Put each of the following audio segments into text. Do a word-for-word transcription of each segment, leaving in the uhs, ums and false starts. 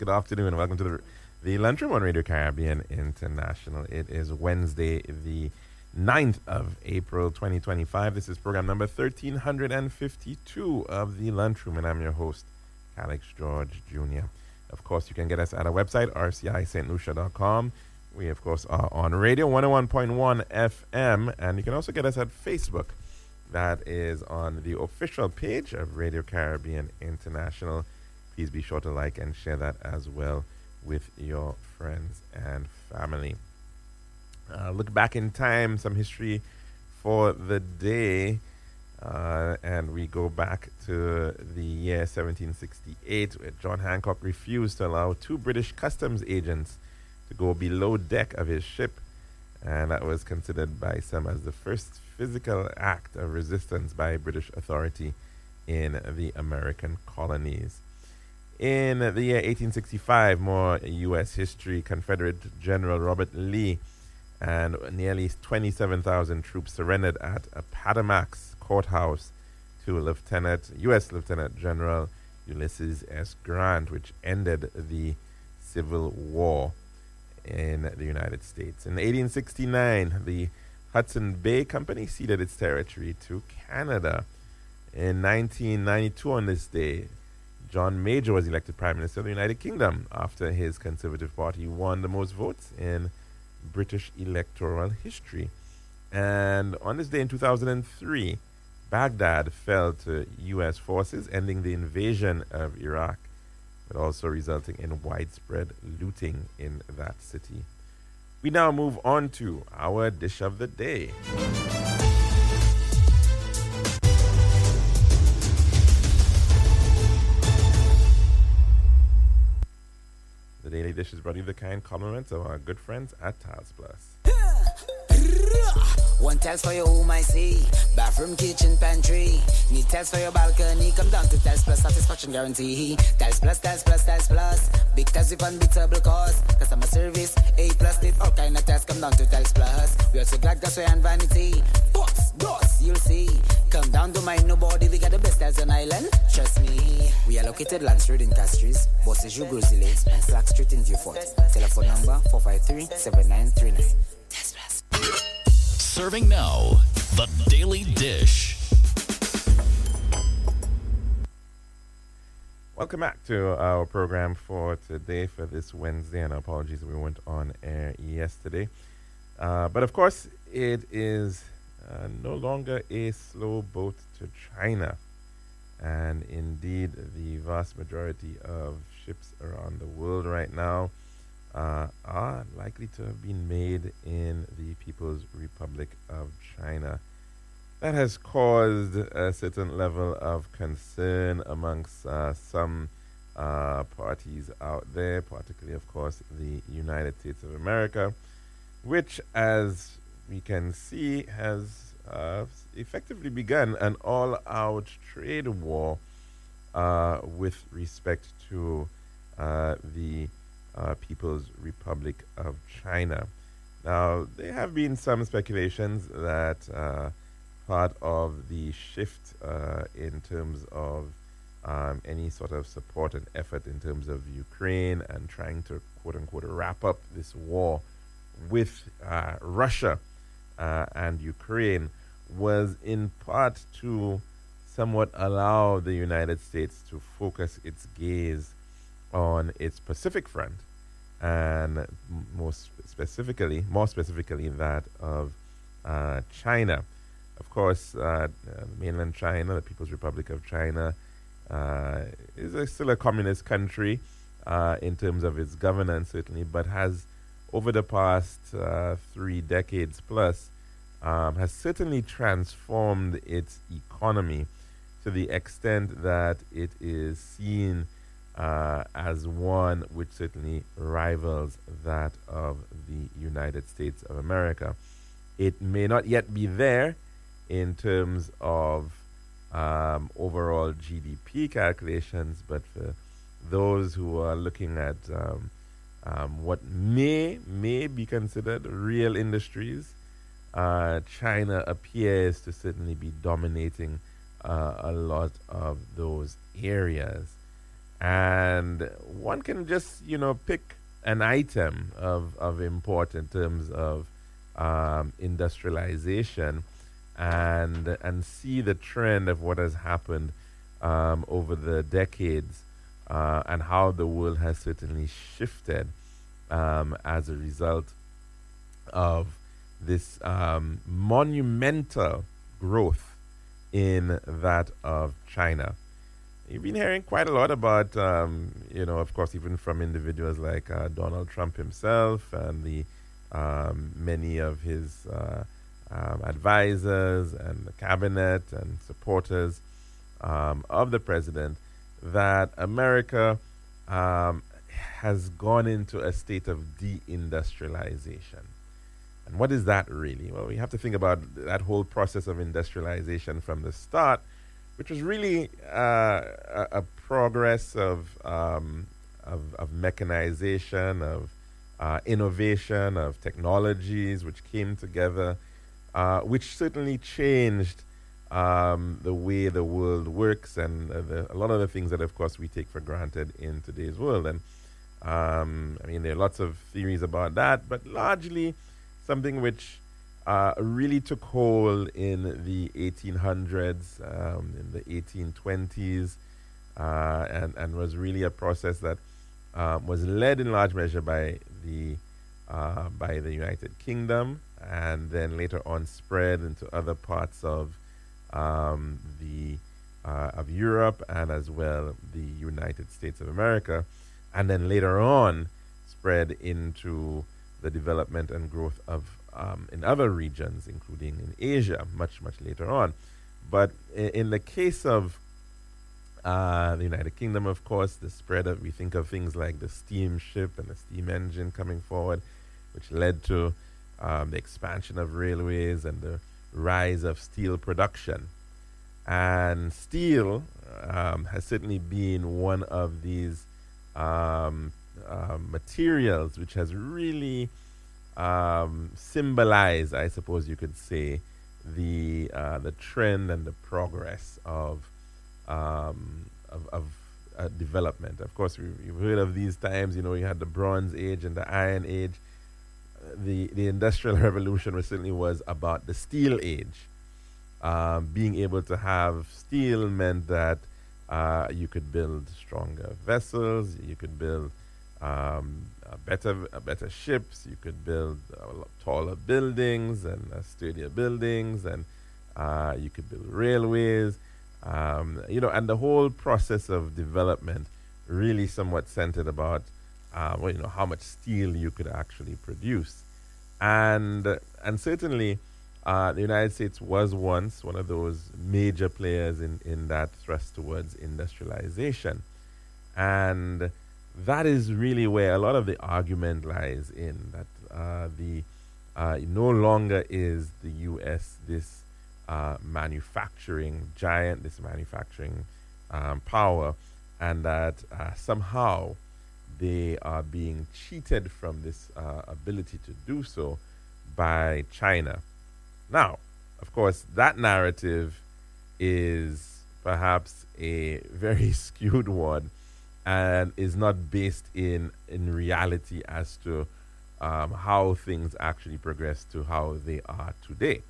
Good afternoon and welcome to the, the Lunchroom on Radio Caribbean International. It is Wednesday, the ninth of April, twenty twenty-five. This is program number one three fifty-two of the Lunchroom, and I'm your host, Alex George Junior Of course, you can get us at our website, r c i st lucia dot com. We, of course, are on radio one oh one point one F M, and you can also get us at Facebook. That is on the official page of Radio Caribbean International. Please be sure to like and share that as well with your friends and family. Uh, look back in time, some history for the day. Uh, and we go back to the year seventeen sixty-eight, where John Hancock refused to allow two British customs agents to go below deck of his ship. And that was considered by some as the first physical act of resistance by British authority in the American colonies. In the year eighteen sixty-five, more U S history, Confederate General Robert Lee and nearly twenty-seven thousand troops surrendered at Appomattox Courthouse to Lieutenant U S Lieutenant General Ulysses S. Grant, which ended the Civil War in the United States. In eighteen sixty-nine, the Hudson Bay Company ceded its territory to Canada. In nineteen ninety-two, on this day, John Major was elected Prime Minister of the United Kingdom after his Conservative Party won the most votes in British electoral history. And on this day in two thousand three, Baghdad fell to U S forces, ending the invasion of Iraq, but also resulting in widespread looting in that city. We now move on to our dish of the day. The Daily Dish is brought to you with the kind compliments of our good friends at Tiles Plus. One tiles for your home, I see. Bathroom, kitchen, pantry. Need tiles for your balcony. Come down to Tiles Plus, satisfaction guarantee. Tiles Plus, Tiles Plus, Tiles Plus. Big tiles with unbeatable cost. Customer service, A plus. Need all kind of tiles. Come down to Tiles Plus. We also got gasway and vanity. Box, doors, you'll see. Come down to mind nobody. We got the best tiles on island. Trust me. We are located Lance Road in Castries, Bosses Jou Grozile, and Slack Street in Vieux Fort. Telephone number four five three, seven nine three nine. Tiles Plus. Serving now, the Daily Dish. Welcome back to our program for today, for this Wednesday, and apologies that we weren't on air yesterday. Uh, but of course, it is uh, no longer a slow boat to China. And indeed, the vast majority of ships around the world right now Uh, are likely to have been made in the People's Republic of China. That has caused a certain level of concern amongst uh, some uh, parties out there, particularly, of course, the United States of America, which, as we can see, has uh, effectively begun an all-out trade war uh, with respect to uh, the Uh, People's Republic of China. Now, there have been some speculations that uh, part of the shift uh, in terms of um, any sort of support and effort in terms of Ukraine and trying to, quote-unquote, wrap up this war with uh, Russia uh, and Ukraine was in part to somewhat allow the United States to focus its gaze on its Pacific front, and most specifically, more specifically, that of uh, China. Of course, uh, mainland China, the People's Republic of China, uh, is a, still a communist country uh, in terms of its governance, certainly, but has, over the past uh, three decades plus, um, has certainly transformed its economy to the extent that it is seen Uh, as one which certainly rivals that of the United States of America. It may not yet be there in terms of um, overall G D P calculations, but for those who are looking at um, um, what may may be considered real industries, uh, China appears to certainly be dominating uh, a lot of those areas. And one can just, you know, pick an item of, of import in terms of um, industrialization and and see the trend of what has happened um, over the decades uh, and how the world has certainly shifted um, as a result of this um, monumental growth in that of China. You've been hearing quite a lot about, um, you know, of course, even from individuals like uh, Donald Trump himself and the um, many of his uh, um, advisors and the cabinet and supporters um, of the president, that America um, has gone into a state of deindustrialization. And what is that really? Well, we have to think about that whole process of industrialization from the start, which was really uh, a, a progress of, um, of, of mechanization, of uh, innovation, of technologies which came together, uh, which certainly changed um, the way the world works and uh, the, a lot of the things that, of course, we take for granted in today's world. And um, I mean, there are lots of theories about that, but largely something which uh, really took hold in the eighteen hundreds, um, in the eighteen twenties, uh, and, and was really a process that um, was led in large measure by the uh, by the United Kingdom, and then later on spread into other parts of um, the uh, of Europe and as well the United States of America, and then later on spread into the development and growth of um, in other regions, including in Asia, much, much later on. But in, in the case of uh, the United Kingdom, of course, the spread of, we think of things like the steamship and the steam engine coming forward, which led to um, the expansion of railways and the rise of steel production. And steel um, has certainly been one of these um, uh, materials which has really um, symbolized, I suppose you could say, the uh, the trend and the progress of um, of, of uh, development. Of course, we, you've heard of these times. You know, you had the Bronze Age and the Iron Age. The the Industrial Revolution certainly was about the Steel Age. Um, being able to have steel meant that uh, you could build stronger vessels, you could build um, a better a better ships, you could build uh, taller buildings and uh, sturdier buildings, and uh, you could build railways, um, you know, and the whole process of development really somewhat centered about uh, well, you know, how much steel you could actually produce, and and certainly. Uh, the United States was once one of those major players in, in that thrust towards industrialization. And that is really where a lot of the argument lies in, that uh, the uh, no longer is the U S this uh, manufacturing giant, this manufacturing um, power, and that uh, somehow they are being cheated from this uh, ability to do so by China. Now, of course, that narrative is perhaps a very skewed one and is not based in, in reality as to um, how things actually progress to how they are today.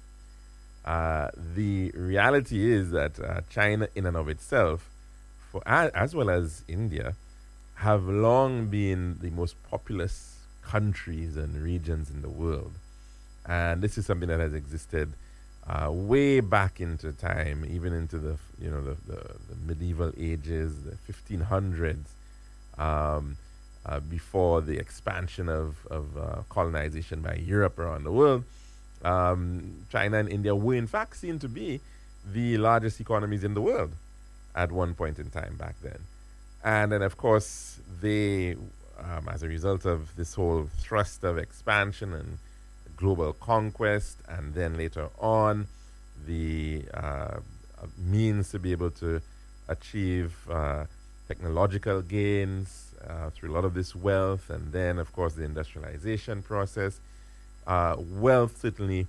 Uh, the reality is that uh, China in and of itself, for as, as well as India, have long been the most populous countries and regions in the world. And this is something that has existed uh, way back into time, even into the you know the, the, the medieval ages, the fifteen hundreds, um, uh, before the expansion of of uh, colonization by Europe around the world. Um, China and India were in fact seen to be the largest economies in the world at one point in time back then, and then of course they, um, as a result of this whole thrust of expansion and global conquest, and then later on the uh, means to be able to achieve uh, technological gains uh, through a lot of this wealth, and then of course the industrialization process. Uh, wealth certainly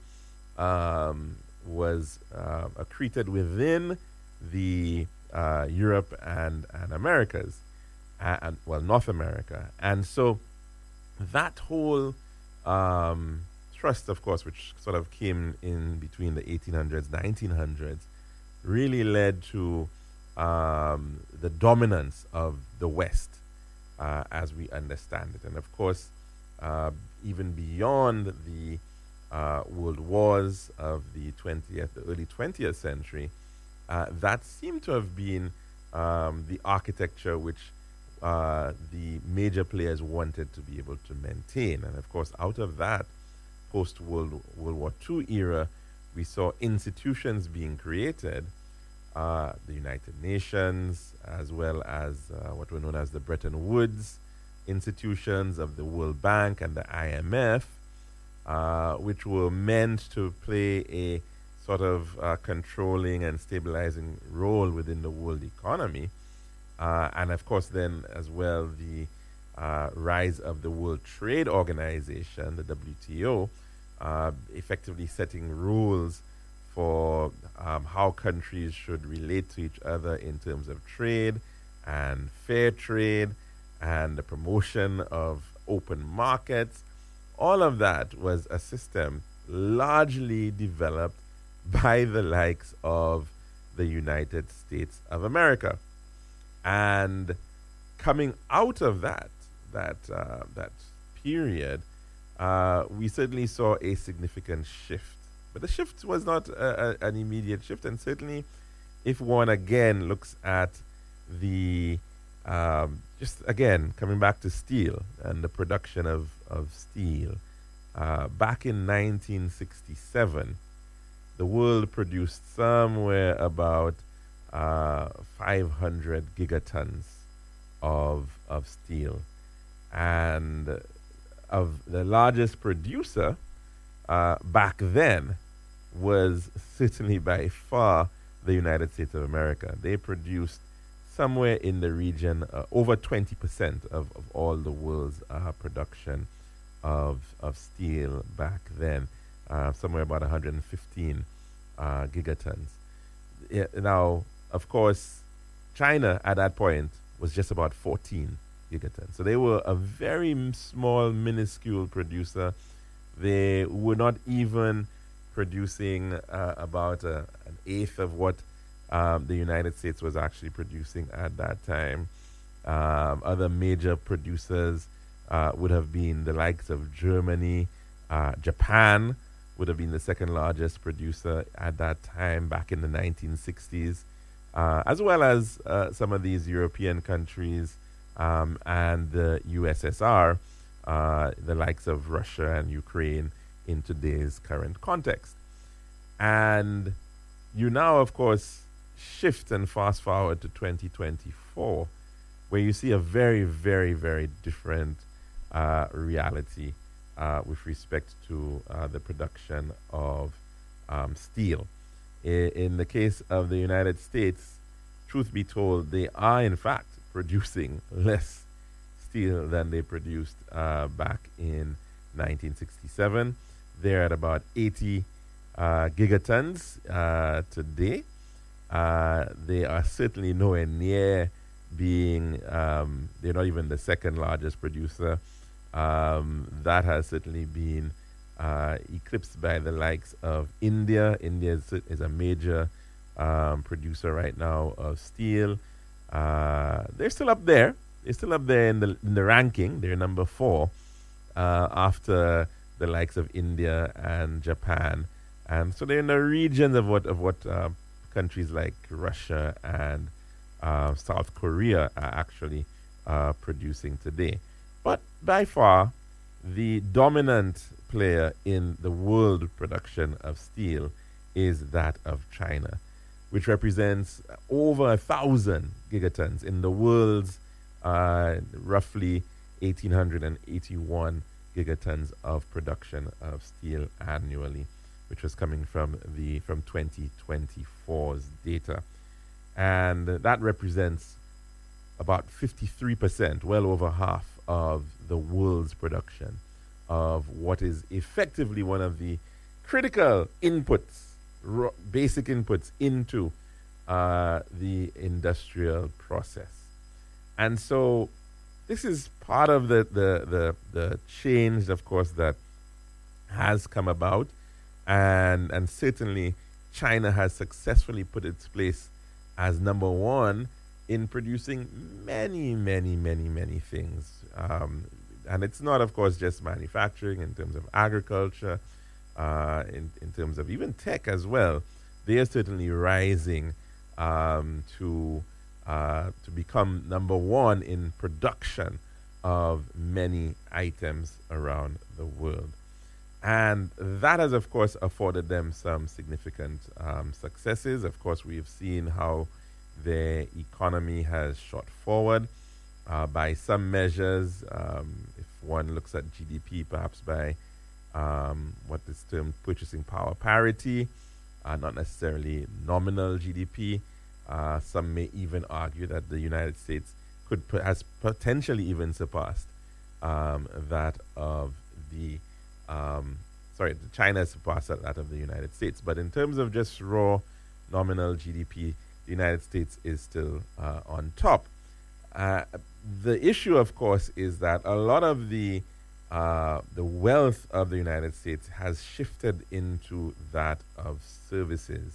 um, was uh, accreted within the uh, Europe and, and Americas. uh, and well, North America. And so that whole um, thrust, of course, which sort of came in between the eighteen hundreds, nineteen hundreds, really led to um, the dominance of the West uh, as we understand it. And of course, uh, even beyond the uh, world wars of the twentieth, the early twentieth century, uh, that seemed to have been um, the architecture which uh, the major players wanted to be able to maintain. And of course, out of that post-World World War Two era, we saw institutions being created, uh, the United Nations, as well as uh, what were known as the Bretton Woods institutions of the World Bank and the I M F, uh, which were meant to play a sort of uh, controlling and stabilizing role within the world economy. Uh, and of course, then as well, the uh, rise of the World Trade Organization, the W T O, uh, effectively setting rules for um, how countries should relate to each other in terms of trade and fair trade and the promotion of open markets. All of that was a system largely developed by the likes of the United States of America. And coming out of that, that, uh, that period, uh, we certainly saw a significant shift. But the shift was not a, a, an immediate shift. And certainly, if one again looks at the, um, just again, coming back to steel and the production of, of steel, uh, back in nineteen sixty-seven, the world produced somewhere about uh, five hundred gigatons of, of steel. And of the largest producer uh, back then was certainly by far the United States of America. They produced somewhere in the region uh, over twenty percent of, of all the world's uh, production of, of steel back then, uh, somewhere about one hundred fifteen uh, gigatons. Yeah, now, of course, China at that point was just about fourteen gigatons. So they were a very m- small, minuscule producer. They were not even producing uh, about a, an eighth of what um, the United States was actually producing at that time. Um, other major producers uh, would have been the likes of Germany. Uh, Japan would have been the second largest producer at that time back in the nineteen sixties, uh, as well as uh, some of these European countries um, and the U S S R, uh, the likes of Russia and Ukraine in today's current context. And you now, of course, shift and fast forward to twenty twenty-four, where you see a very, very, very different uh, reality uh, with respect to uh, the production of um, steel. I, in the case of the United States, truth be told, they are in fact producing less steel than they produced uh, back in nineteen sixty-seven. They're at about eighty uh, gigatons uh, today. Uh, they are certainly nowhere near being, um, they're not even the second largest producer. Um, that has certainly been uh, eclipsed by the likes of India. India is, is a major um, producer right now of steel. Uh, they're still up there. They're still up there in the, in the ranking. They're number four uh, after the likes of India and Japan. And so they're in the regions of what, of what uh, countries like Russia and uh, South Korea are actually uh, producing today. But by far, the dominant player in the world production of steel is that of China, which represents over a thousand gigatons in the world's uh, roughly one thousand eight hundred eighty-one gigatons of production of steel annually, which was coming from the from twenty twenty-four's data. And that represents about fifty-three percent, well over half of the world's production of what is effectively one of the critical inputs, ro- basic inputs into uh, the industrial process. And so this is part of the, the, the, the change, of course, that has come about. And, and certainly China has successfully put its place as number one in producing many, many, many, many things. Um, and it's not, of course, just manufacturing in terms of agriculture, uh, in, in terms of even tech as well. They are certainly rising um, to uh, to become number one in production of many items around the world. And that has, of course, afforded them some significant um, successes. Of course, we've seen how their economy has shot forward uh, by some measures. Um, if one looks at G D P, perhaps by um, what is termed purchasing power parity, uh, not necessarily nominal G D P. Uh, some may even argue that the United States could has potentially even surpassed um, that of the um, sorry, China has surpassed that of the United States. But in terms of just raw nominal G D P, the United States is still uh, on top. Uh, the issue, of course, is that a lot of the uh, the wealth of the United States has shifted into that of services.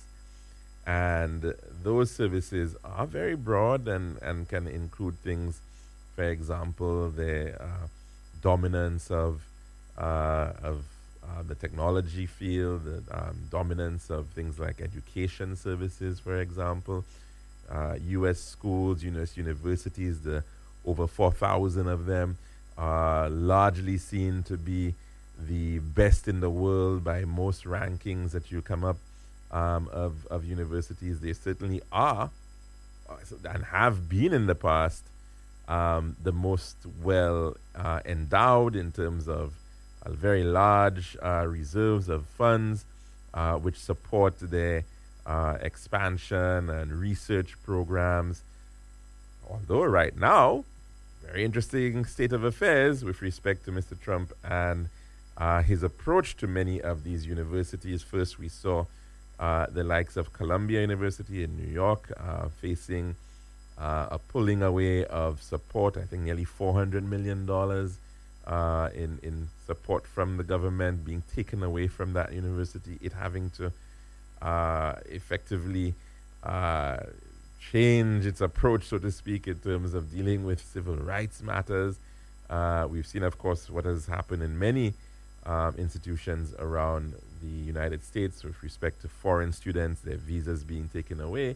And those services are very broad and, and can include things, for example, the uh, dominance of uh, of uh, the technology field, the um, dominance of things like education services, for example, uh, U S schools, U S universities, the over four thousand of them are largely seen to be the best in the world by most rankings that you come up Um, of, of universities. They certainly are uh, and have been in the past um, the most well uh, endowed in terms of uh, very large uh, reserves of funds uh, which support their uh, expansion and research programs. Although right now, very interesting state of affairs with respect to Mister Trump and uh, his approach to many of these universities. First, we saw Uh, the likes of Columbia University in New York uh, facing uh, a pulling away of support, I think nearly four hundred million dollars uh, in, in support from the government being taken away from that university, it having to uh, effectively uh, change its approach, so to speak, in terms of dealing with civil rights matters. Uh, we've seen, of course, what has happened in many um, institutions around the United States with respect to foreign students, their visas being taken away,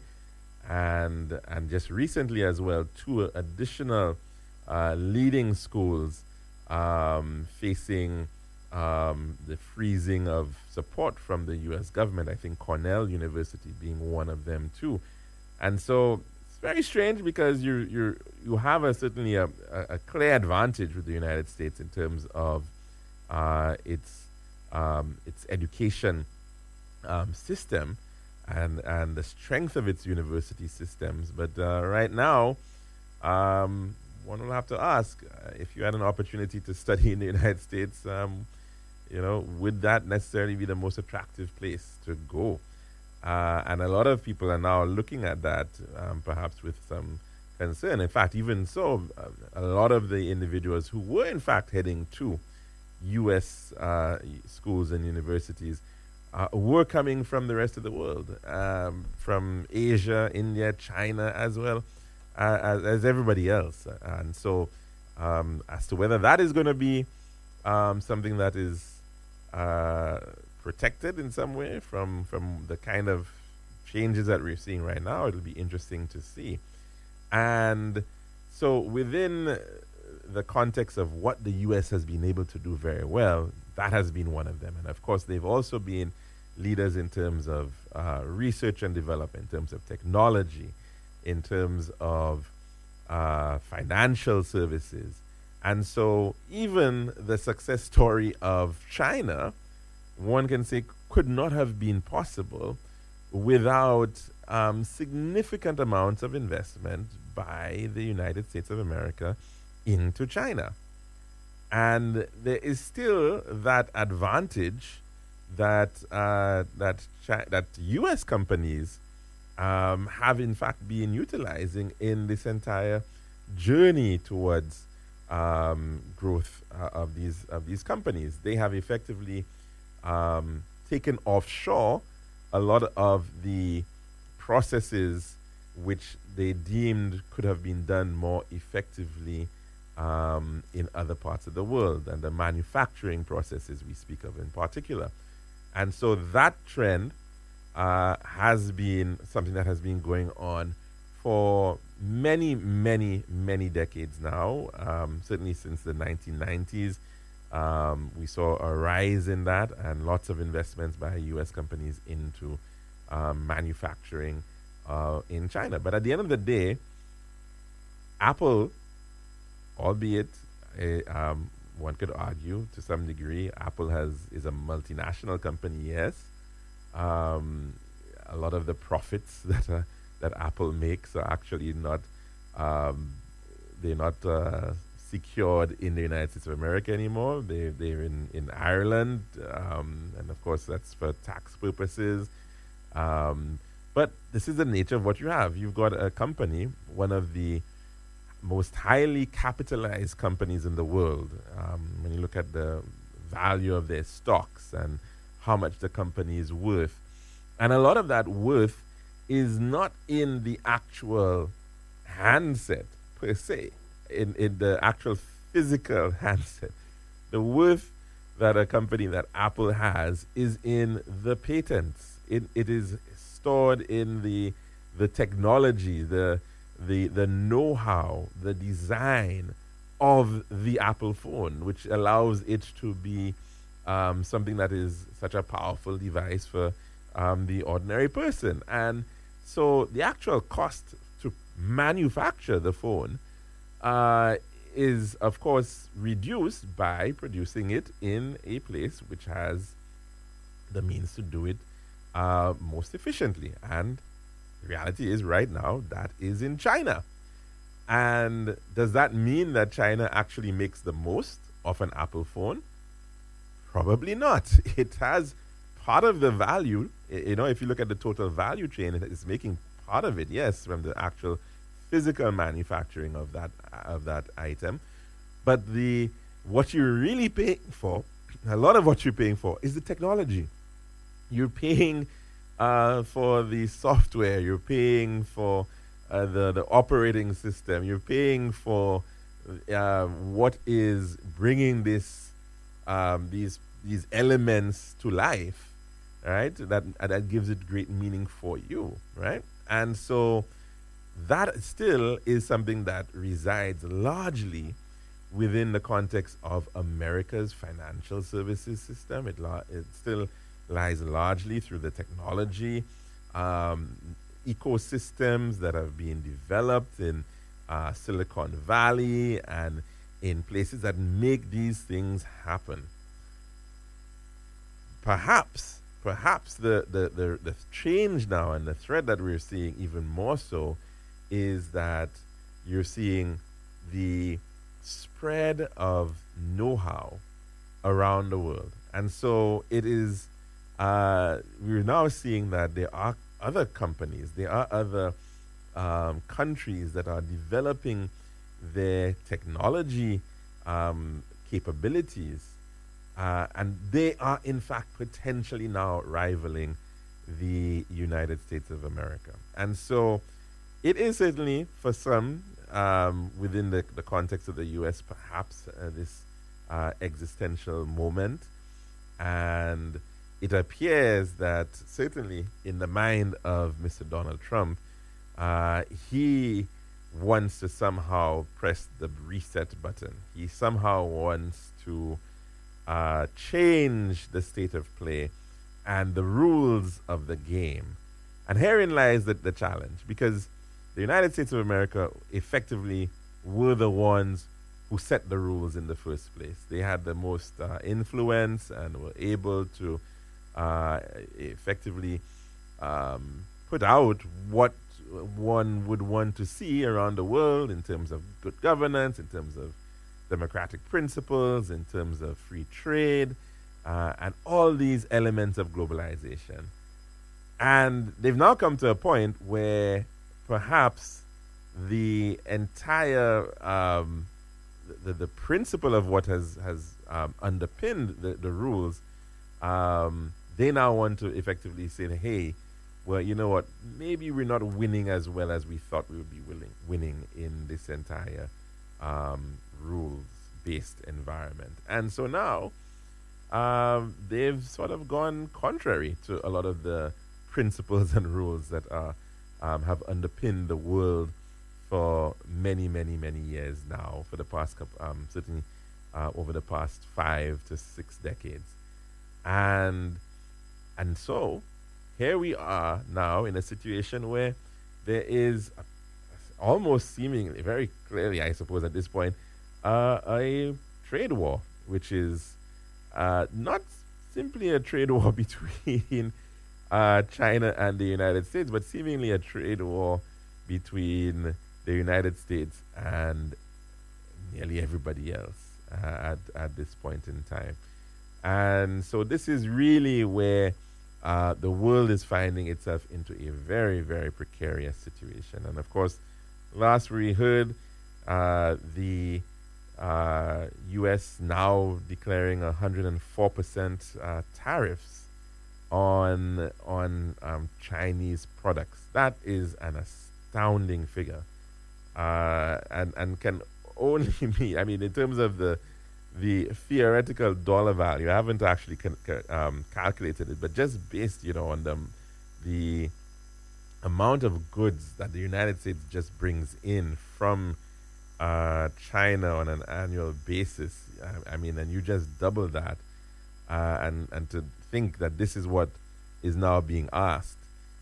and and just recently as well, two additional uh, leading schools um, facing um, the freezing of support from the U S government. I think Cornell University being one of them too, and so it's very strange because you you you have a certainly a, a, a clear advantage with the United States in terms of uh, its Um, its education um, system and and the strength of its university systems. But uh, right now, um, one will have to ask uh, if you had an opportunity to study in the United States, um, you know, would that necessarily be the most attractive place to go? Uh, and a lot of people are now looking at that, um, perhaps with some concern. In fact, even so, uh, a lot of the individuals who were in fact heading to U S uh, schools and universities uh, were coming from the rest of the world, um, from Asia, India, China, as well uh, as, as everybody else. And so, um, as to whether that is going to be um, something that is uh, protected in some way from from the kind of changes that we're seeing right now, it'll be interesting to see. And so, within the context of what the U S has been able to do very well, that has been one of them. And of course, they've also been leaders in terms of uh, research and development, in terms of technology, in terms of uh, financial services. And so even the success story of China, one can say, could not have been possible without um, significant amounts of investment by the United States of America into China. And there is still that advantage that uh, that Chi- that U S companies um, have in fact been utilizing in this entire journey towards um, growth uh, of these of these companies. They have effectively um, taken offshore a lot of the processes which they deemed could have been done more effectively um, in other parts of the world, and the manufacturing processes we speak of in particular. And so that trend uh, has been something that has been going on for many, many, many decades now, um, certainly since the nineteen nineties. Um, we saw a rise in that and lots of investments by U S companies into um, manufacturing uh, in China. But at the end of the day, Apple, albeit a, um, one could argue to some degree, Apple has is a multinational company, yes. Um, a lot of the profits that uh, that Apple makes are actually not um, they're not uh, secured in the United States of America anymore. They they're in in Ireland, um, and of course that's for tax purposes. Um, but this is the nature of what you have. You've got a company, one of the most highly capitalized companies in the world. Um, when you look at the value of their stocks and how much the company is worth, and a lot of that worth is not in the actual handset per se, in, in the actual physical handset. The worth that a company that Apple has is in the patents. It, it is stored in the the technology, the the the know-how, the design of the Apple phone, which allows it to be um, something that is such a powerful device for um, the ordinary person. And so the actual cost to manufacture the phone uh, is, of course, reduced by producing it in a place which has the means to do it uh, most efficiently. And the reality is right now that is in China. And does that mean that China actually makes the most of an Apple phone? Probably not. It has part of the value. You know, if you look at the total value chain, it's making part of it, yes, from the actual physical manufacturing of that of that item. But the what you're really paying for, a lot of what you're paying for, is the technology. You're paying uh, for the software. You're paying for uh, the the operating system. You're paying for uh, what is bringing this um, these these elements to life. Right, that uh, that gives it great meaning for you, right? And so that still is something that resides largely within the context of America's financial services system. It la- it still lies largely through the technology um, ecosystems that have been developed in uh, Silicon Valley and in places that make these things happen. Perhaps. Perhaps the, the, the, the change now and the threat that we're seeing even more so is that you're seeing the spread of know-how around the world. And so it is, uh, we're now seeing that there are other companies, there are other um, countries that are developing their technology um, capabilities. Uh, and they are, in fact, potentially now rivaling the United States of America. And so it is certainly, for some, um, within the, the context of the U S, perhaps uh, this uh, existential moment. And it appears that certainly in the mind of Mister Donald Trump, uh, he wants to somehow press the reset button. He somehow wants to Uh, change the state of play and the rules of the game. And herein lies the, the challenge, because the United States of America effectively were the ones who set the rules in the first place. They had the most uh, influence and were able to uh, effectively um, put out what one would want to see around the world in terms of good governance, in terms of democratic principles, in terms of free trade, uh, and all these elements of globalization. And they've now come to a point where perhaps the entire um, the, the principle of what has has um, underpinned the, the rules, um, they now want to effectively say, hey, well, you know what, maybe we're not winning as well as we thought we would be willing, winning in this entire um, rules-based environment. And so now um, they've sort of gone contrary to a lot of the principles and rules that are, um, have underpinned the world for many, many, many years now, for the past couple, um, certainly uh, over the past five to six decades. And and so here we are now in a situation where there is a, almost seemingly, very clearly, I suppose at this point, uh, a trade war, which is uh, not simply a trade war between uh, China and the United States, but seemingly a trade war between the United States and nearly everybody else uh, at, at this point in time. And so this is really where uh, the world is finding itself into a very, very precarious situation. And of course, last we heard, uh, the uh, U S now declaring one hundred four percent uh, tariffs on, on um, Chinese products. That is an astounding figure. Uh, and and can only be, I mean, in terms of the the theoretical dollar value, I haven't actually con- um, calculated it, but just based, you know, on the, the amount of goods that the United States just brings in from uh, China on an annual basis, I, I mean, and you just double that, uh, and, and to think that this is what is now being asked,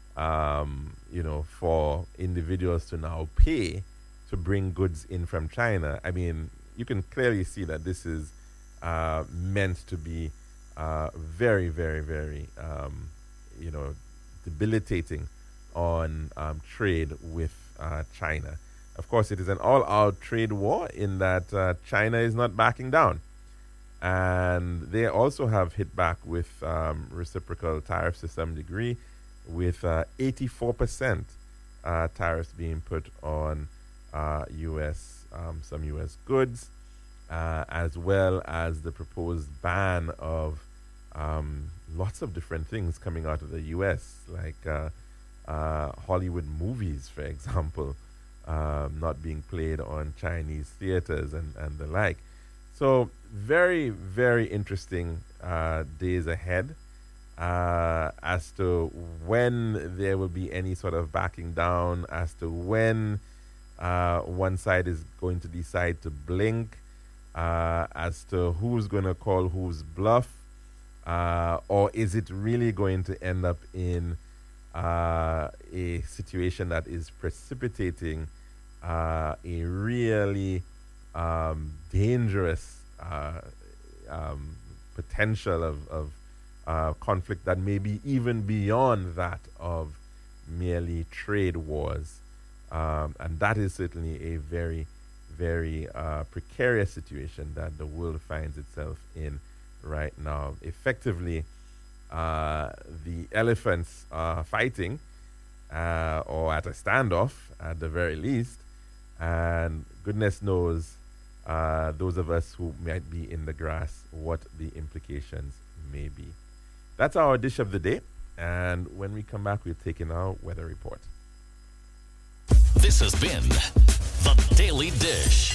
um, you know, for individuals to now pay to bring goods in from China. I mean, you can clearly see that this is uh, meant to be uh, very, very, very, um, you know, debilitating on um, trade with uh, China. Of course, it is an all-out trade war in that uh, China is not backing down. And they also have hit back with um, reciprocal tariffs to some degree, with uh, eighty-four percent uh, tariffs being put on uh, U S um, some U S goods, uh, as well as the proposed ban of um, lots of different things coming out of the U S, like uh, uh, Hollywood movies, for example, um, not being played on Chinese theaters and, and the like. So very, very interesting uh, days ahead uh, as to when there will be any sort of backing down, as to when uh, one side is going to decide to blink, uh, as to who's going to call whose bluff, uh, or is it really going to end up in uh, a situation that is precipitating uh, a really um, dangerous uh, um, potential of, of uh, conflict that may be even beyond that of merely trade wars. Um, and that is certainly a very, very uh, precarious situation that the world finds itself in right now. Effectively, uh, the elephants are fighting, uh, or at a standoff at the very least, and goodness knows uh, those of us who might be in the grass what the implications may be. That's our dish of the day, and when we come back, we'll take in our weather report. This has been The Daily Dish.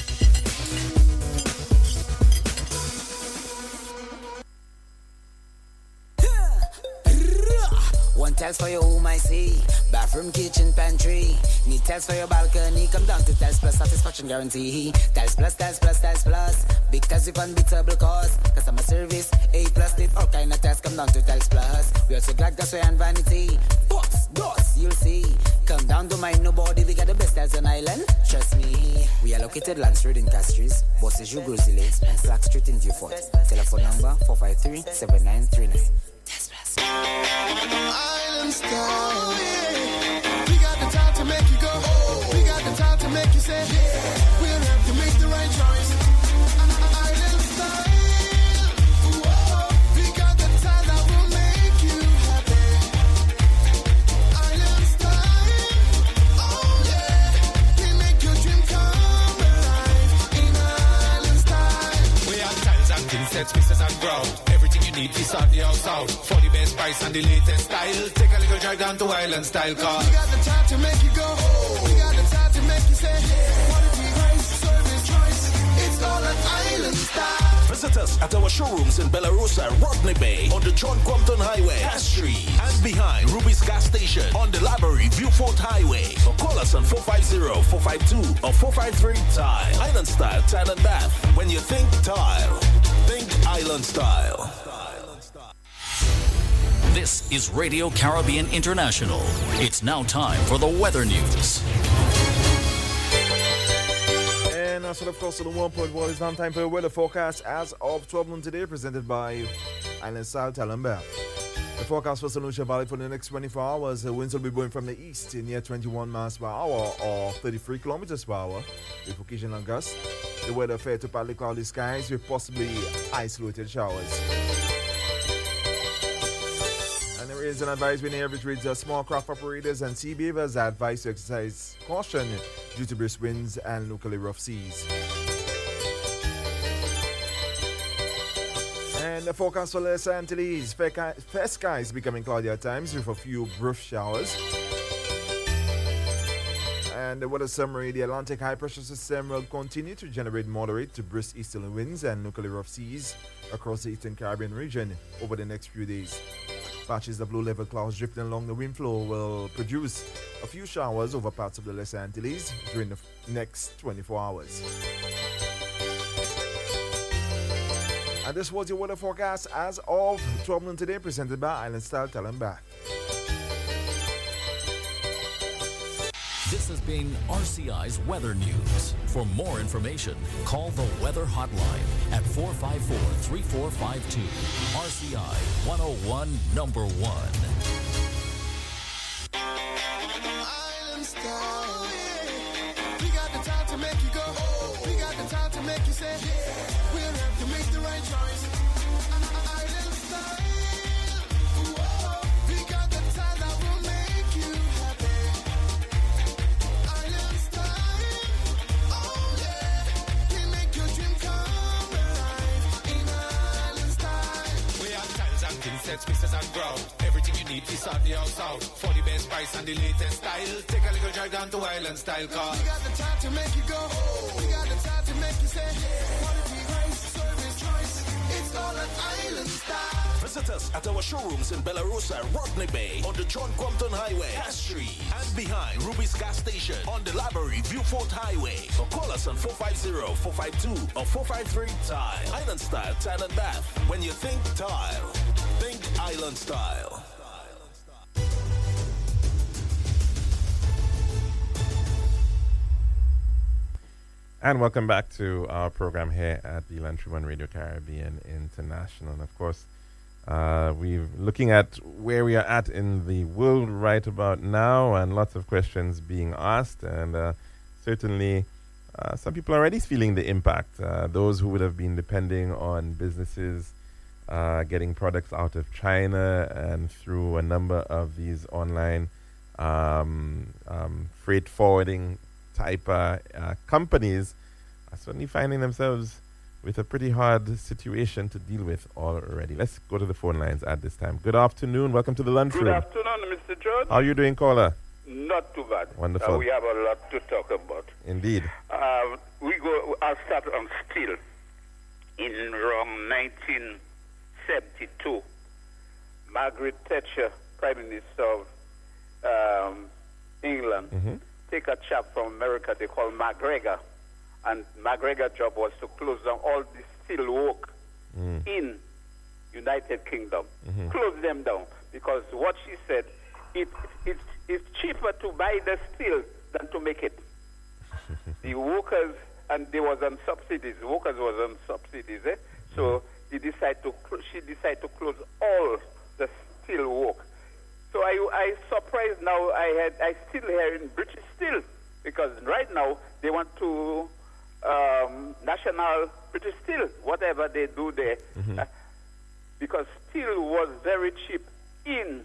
One tiles for your home, I see. Bathroom, kitchen, pantry. Need tiles for your balcony. Come down to Tiles Plus, satisfaction guarantee. Tiles Plus, Tiles Plus, Tiles Plus. Big tiles with unbeatable cost. Customer service, A plus, need all kind of tiles. Come down to Tiles Plus. We also got gasway and vanity. Box, doors, you'll see. Come down, don't mind nobody. We got the best tiles on island. Trust me. We are located Lance Road in Castries, Bosses Grozile, and Flax Street in Beaufort. Telephone number four five three, seven nine three nine. Tiles Plus. Island style. We got the time to make you go. We got the time to make you say, we'll help you make the right choice. Island style. We got the time that will make you happy. Island style. Oh yeah. We make tin sets, pieces and ground. Everything you need to sort the house out. For the best price and the latest style. Take a little drive down to Island Style Car. We got the time to make you go. We got the time to make you say, quality, price, service, choice. It's all an Island Style. Visit us at our showrooms in Belarus and Rodney Bay on the John Compton Highway, Castry, and behind Ruby's Gas Station on the Library Viewfort Highway. Or call us on four five zero, four five two or four five three Tile. Island Style Tile and Bath. When you think tile, think Island Style. This is Radio Caribbean International. It's now time for the weather news. And that's of course, the one point one is now time for a weather forecast as of twelve noon today, presented by Island Style Tile and Bath. The forecast for Saint Lucia Valley for the next twenty-four hours, the winds will be blowing from the east near twenty-one miles per hour or thirty-three kilometers per hour with occasional gusts. The weather fair to partly cloudy skies with possibly isolated showers. And there is an advisory in average rates of small craft operators and sea beavers are advised to exercise caution due to brisk winds and locally rough seas. And the forecast for Los Antilles, fair, fair skies becoming cloudy at times with a few brief showers. And the weather summary, the Atlantic high pressure system will continue to generate moderate to brisk easterly winds and locally rough seas across the eastern Caribbean region over the next few days. Patches of low-level clouds drifting along the wind flow will produce a few showers over parts of the Les Antilles during the next twenty-four hours. And this was your weather forecast as of twelve noon today, presented by Island Style Tile and Bath. This has been R C I's Weather News. For more information, call the Weather Hotline at four five four, three four five two. R C I one oh one, number one. Island Style. We got the time to make you go. We got the time to make you say, we'll have to make the right choice. Island Style. Whoa. We got the time that will make you happy. Island Style. Oh yeah. We make your dream come alive in Island Style. We have tiles and tin sets, pieces and ground. Everything you need to sort the house out. For the best price and the latest style. Take a little drive down to Island Style Car. We got the time to make you go. We got the time to make you say, quality, price, service, choice. It's all an Island Style. Visit us at our showrooms in Belarus and Rodney Bay on the John Compton Highway, Castry, and behind Ruby's Gas Station on the Library Viewfort Highway. Or call us on four five zero, four five two or four five three Tile. Island Style Tile and Bath. When you think tile, think Island Style. And welcome back to our program here at the Lantry One Radio Caribbean International. And of course, uh, we're looking at where we are at in the world right about now, and lots of questions being asked. And uh, certainly, uh, some people are already feeling the impact. Uh, those who would have been depending on businesses uh, getting products out of China and through a number of these online um, um, freight forwarding type uh, uh, companies are certainly finding themselves with a pretty hard situation to deal with already. Let's go to the phone lines at this time. Good afternoon. Welcome to the lunchroom. Good afternoon, Mister George. How are you doing, caller? Not too bad. Wonderful. Uh, we have a lot to talk about. Indeed. Uh, we go. I'll start on steel. In around nineteen seventy-two, Margaret Thatcher, Prime Minister of um, England, mm-hmm. take a chap from America they call McGregor, and McGregor's job was to close down all the steel work mm. in United Kingdom. Mm-hmm. Close them down, because what she said, it, it it's cheaper to buy the steel than to make it. The workers, and they was on subsidies. The workers was on subsidies, eh? So they decide to cl- she decided to close all the steel work. So I I surprised now. I had I still hear in British Steel, because right now they want to um, national British Steel, whatever they do there, mm-hmm. uh, because steel was very cheap in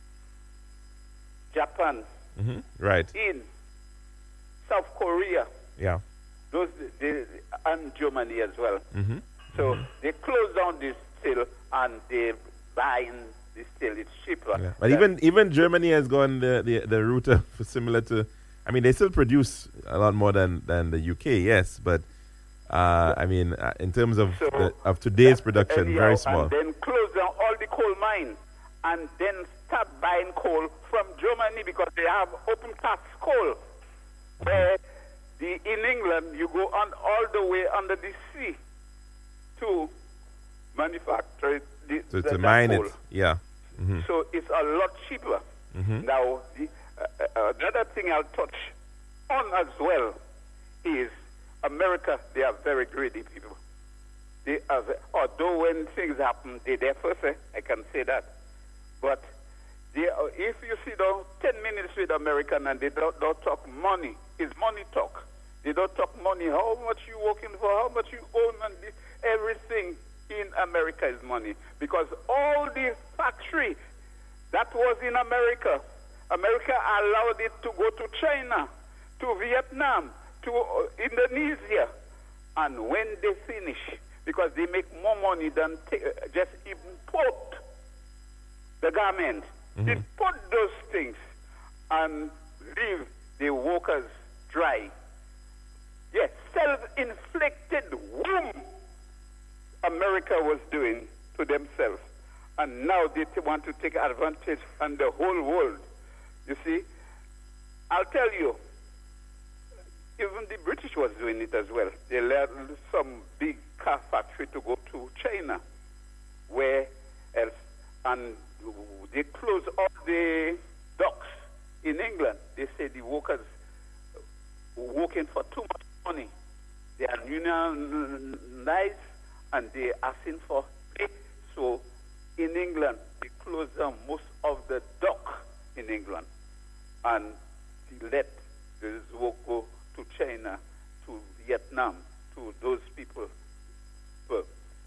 Japan, mm-hmm. right, in South Korea, yeah, those they, and Germany as well. mm-hmm. So they close down this still and they buy this still. It's cheaper. Yeah. But even even Germany has gone the, the, the route of similar to, I mean, they still produce a lot more than, than the U K, yes, but uh, I mean, uh, in terms of So the, of today's that's production, anyhow, very small. And then close down all the coal mines and then start buying coal from Germany because they have open cast coal. Where the, in England, you go on all the way under the sea to manufacture it, the, To, the, to that mine coal. it, yeah. hmm So it's a lot cheaper. Mhm. Now, the, uh, uh, another thing I'll touch on as well is America, they are very greedy people. They are, ve- although when things happen, they there first, eh, I can say that. But they are, if you sit down ten minutes with American and they don't, don't talk money, it's money talk. They don't talk money, how much you working for, how much you own, and this, everything in America is money. Because all the factory that was in America, America allowed it to go to China, to Vietnam, to uh, Indonesia. And when they finish, because they make more money than ta- uh, just import the garment, import those things and leave the workers dry. Yes, self-inflicted wound America was doing to themselves. And now they t- want to take advantage on the whole world. You see, I'll tell you, even the British was doing it as well. They let some big car factory to go to China, where else, and they closed all the docks in England. They say the workers working for too much money. They are unionized and they are asking for pay. So in England, they closed down most of the dock in England and they let the work go to China, to Vietnam, to those people. But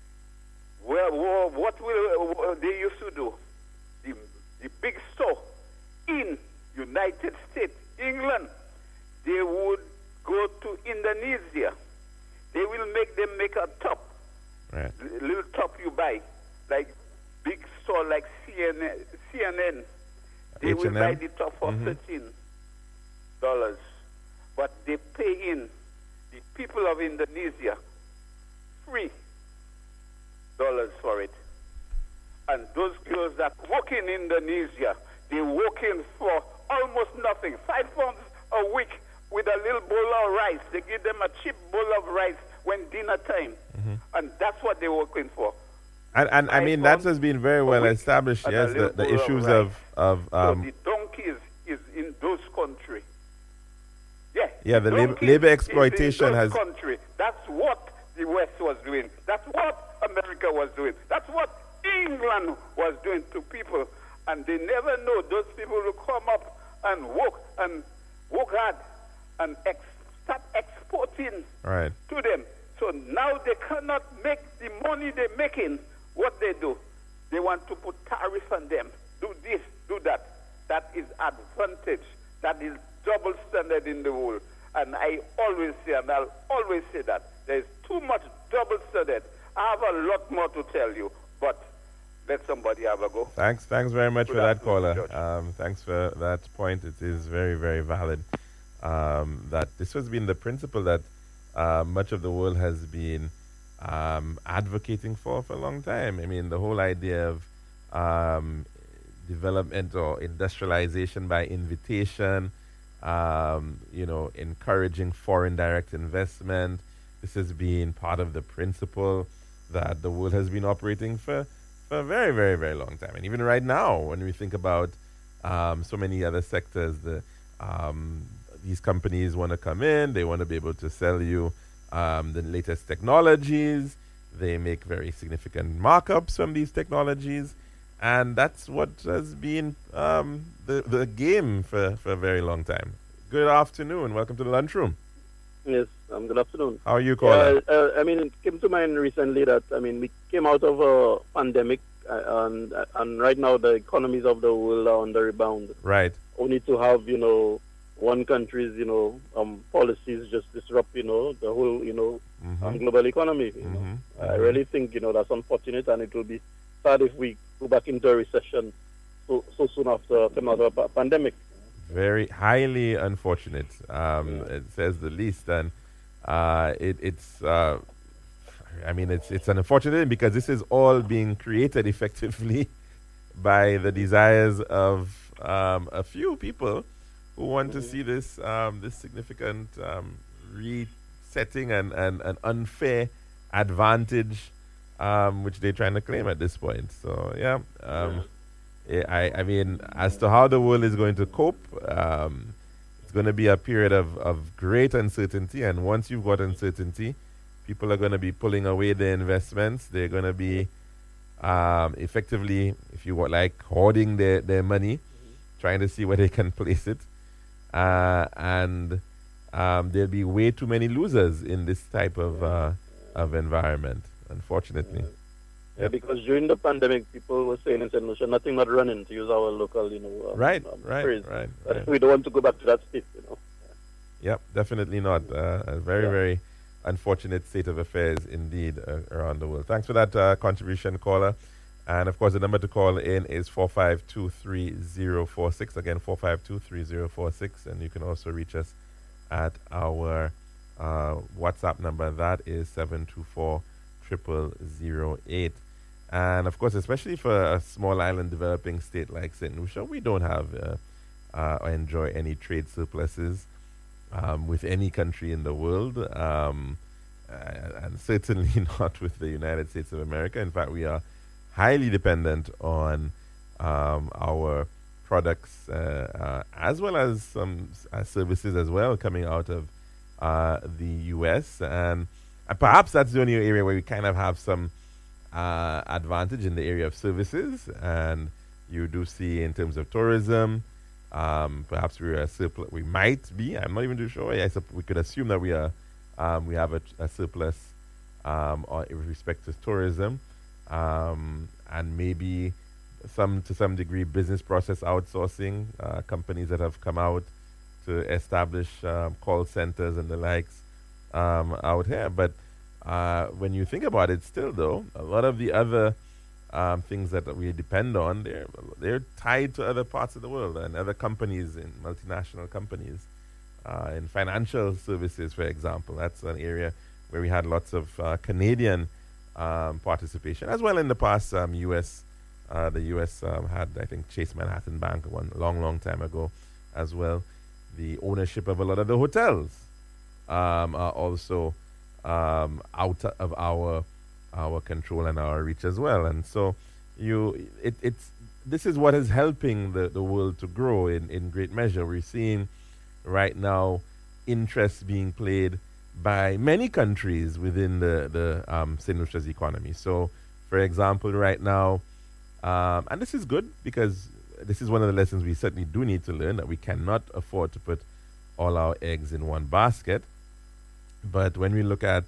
well, well, what will what they used to do? The, the big store in United States, England, they would go to Indonesia. They will make them make a top, Right. l- little top you buy, like big store like C N N. C N N. They will H and M? buy the top for thirteen dollars, but they pay in the people of Indonesia three dollars for it. And those girls that work in Indonesia, they work in for almost nothing, five pounds a week with a little bowl of rice. They give them a cheap bowl of rice when dinner time, and that's what they're working for. And, and I Five mean, that pounds has been very a well week established, and a yes, the, little the bowl of issues rice. of, of um, so the donkeys is in those countries. Yeah. Yeah, the labor- donkeys labor is in exploitation those has- country. That's what the West was doing. That's what America was doing. That's what England was doing to people. And they never know those people will come up and work and work hard and ex- start exporting right. to them. So now they cannot make the money they're making. What they do, they want to put tariff on them. Do this, do that. That is advantage. That is double standard in the world. And I always say, and I'll always say that, there is too much double standard. I have a lot more to tell you, but let somebody have a go. Thanks, thanks very much Good for that, afternoon, caller. George. Um, thanks for that point. It is very, very valid. Um, that this has been the principle that uh, much of the world has been um, advocating for for a long time. I mean, the whole idea of um, development or industrialization by invitation, um, you know, encouraging foreign direct investment. This has been part of the principle that the world has been operating for for a very, very, very long time. And even right now, when we think about um, so many other sectors, the um, these companies want to come in, they want to be able to sell you um, the latest technologies. They make very significant markups from these technologies. And that's what has been um, the, the game for, for a very long time. Good afternoon. Welcome to the lunchroom. Yes, um, good afternoon. How are you, caller? Uh, uh, I mean, it came to mind recently that, I mean, we came out of a pandemic, uh, and and right now the economies of the world are on the rebound. Right. Only to have, you know, one country's, you know, um, policies just disrupt, you know, the whole, you know, Mm-hmm. um, global economy. You know, Mm-hmm. I really think, you know, that's unfortunate, and it will be sad if we go back into a recession so so soon after coming out of a pa- pandemic. Very highly unfortunate. Um, It says the least, and uh, it, it's. Uh, I mean, it's it's unfortunate because this is all being created effectively by the desires of um, a few people who want to see this um, this significant um, resetting and, and an unfair advantage, um, which they're trying to claim at this point. So yeah, um, eh, I I mean, as to how the world is going to cope, um, it's going to be a period of, of great uncertainty. And once you've got uncertainty, people are going to be pulling away their investments. They're going to be um, effectively, if you want, like hoarding their, their money, trying to see where they can place it. Uh, and um, there'll be way too many losers in this type of uh, of environment, unfortunately. Yeah, because during the pandemic, people were saying in Saint Lucia, nothing not running, to use our local, you know, um, Right, um, right, phrase. right, But right. we don't want to go back to that state, you know. Yep, definitely not. Uh, a very, Yeah. very unfortunate state of affairs indeed uh, around the world. Thanks for that uh, contribution, caller. And of course, the number to call in is four five two, three zero four six. Again, four five two, three zero four six. And you can also reach us at our uh, WhatsApp number. That is seven two four, zero zero zero eight. And of course, especially for a small island developing state like Saint Lucia, we don't have uh, uh, or enjoy any trade surpluses um, with any country in the world, um, uh, and certainly not with the United States of America. In fact, we are highly dependent on um, our products uh, uh, as well as some s- uh, services as well coming out of uh, the U S. And uh, perhaps that's the only area where we kind of have some uh, advantage in the area of services. And you do see in terms of tourism, um, perhaps we're a surplus. We might be. I'm not even too sure. I sup- we could assume that we are. Um, we have a, a surplus um, on, with respect to tourism, um, and maybe some to some degree business process outsourcing. Uh, companies that have come out to establish um, call centers and the likes um, out here. But uh, when you think about it, still though, a lot of the other um, things that we depend on, they're they're tied to other parts of the world and other companies, in multinational companies, uh, in financial services, for example. That's an area where we had lots of uh, Canadian um, participation, as well in the past. Um, U S uh, the U S um, had, I think, Chase Manhattan Bank one long, long time ago, as well. The ownership of a lot of the hotels um, are also um, out of our our control and our reach as well. And so you it, it's this is what is helping the, the world to grow in, in great measure. We're seeing right now interest being played by many countries within the, the um, Saint Lucia's economy. So, for example, right now, um, and this is good because this is one of the lessons we certainly do need to learn, that we cannot afford to put all our eggs in one basket. But when we look at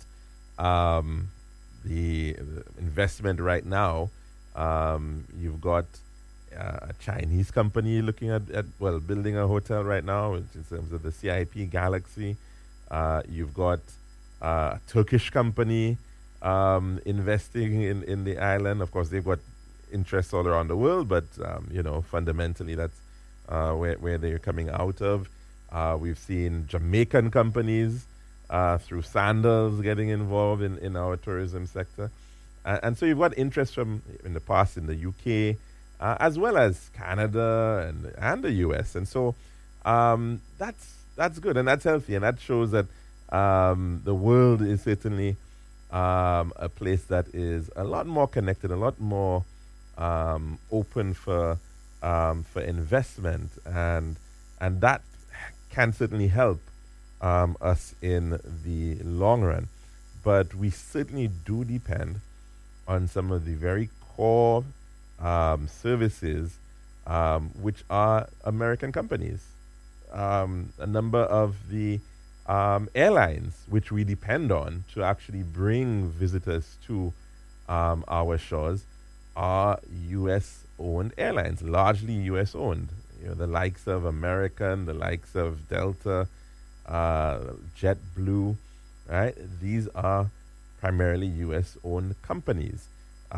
um, the, the investment right now, um, you've got uh, a Chinese company looking at, at, well, building a hotel right now in terms of the C I P Galaxy. Uh, you've got uh, a Turkish company um, investing in, in the island. Of course, they've got interests all around the world, but um, you know, fundamentally, that's uh, where where they're coming out of. Uh, we've seen Jamaican companies uh, through Sandals getting involved in, in our tourism sector, uh, and so you've got interest from in the past in the U K, uh, as well as Canada and and the U S, and so um, that's that's good and that's healthy, and that shows that um, the world is certainly um, a place that is a lot more connected, a lot more Um, open for um, for investment, and and that can certainly help um, us in the long run. But we certainly do depend on some of the very core um, services, um, which are American companies. Um, a number of the um, airlines which we depend on to actually bring visitors to um, our shores are U S owned airlines, largely U S owned. you know, the likes of American, the likes of Delta, uh, JetBlue, right? These are primarily U S-owned companies.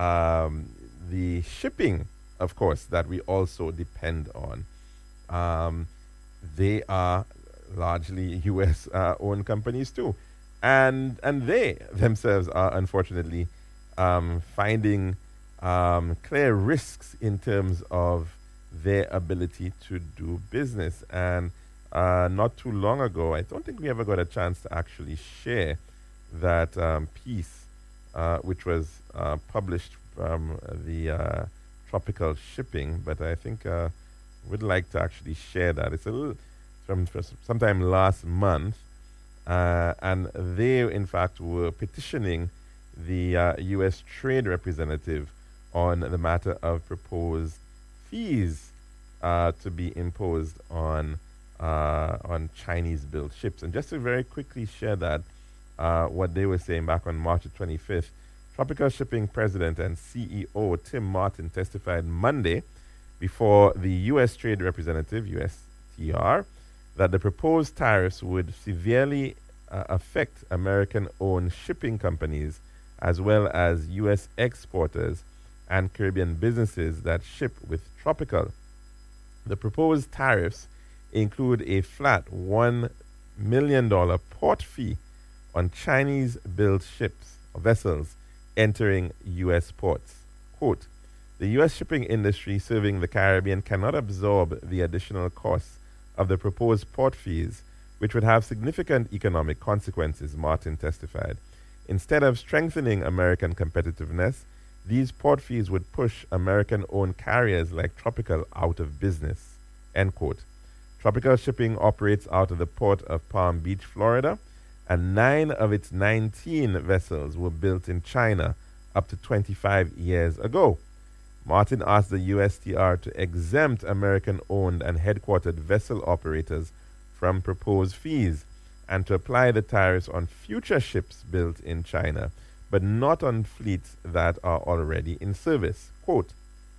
Um, the shipping, of course, that we also depend on, um, they are largely U S-owned uh, companies too. And and they themselves are unfortunately um, finding um, clear risks in terms of their ability to do business. And uh, not too long ago, I don't think we ever got a chance to actually share that um, piece, uh, which was uh, published from the uh, Tropical Shipping, but I think uh, would like to actually share that. It's a little from, from sometime last month. Uh, and they, in fact, were petitioning the uh, U S Trade Representative on the matter of proposed fees uh, to be imposed on uh, on Chinese-built ships. And just to very quickly share that, uh, what they were saying back on March twenty-fifth, Tropical Shipping President and C E O Tim Martin testified Monday before the U S Trade Representative, U S T R, that the proposed tariffs would severely uh, affect American-owned shipping companies as well as U S exporters and Caribbean businesses that ship with Tropical. The proposed tariffs include a flat one million dollars port fee on Chinese-built ships or vessels entering U S ports. Quote, the U S shipping industry serving the Caribbean cannot absorb the additional costs of the proposed port fees, which would have significant economic consequences, Martin testified. Instead of strengthening American competitiveness, these port fees would push American-owned carriers like Tropical out of business, end quote. Tropical Shipping operates out of the port of Palm Beach, Florida, and nine of its nineteen vessels were built in China up to twenty-five years ago. Martin asked the U S T R to exempt American-owned and headquartered vessel operators from proposed fees and to apply the tariffs on future ships built in China, but not on fleets that are already in service. Quote,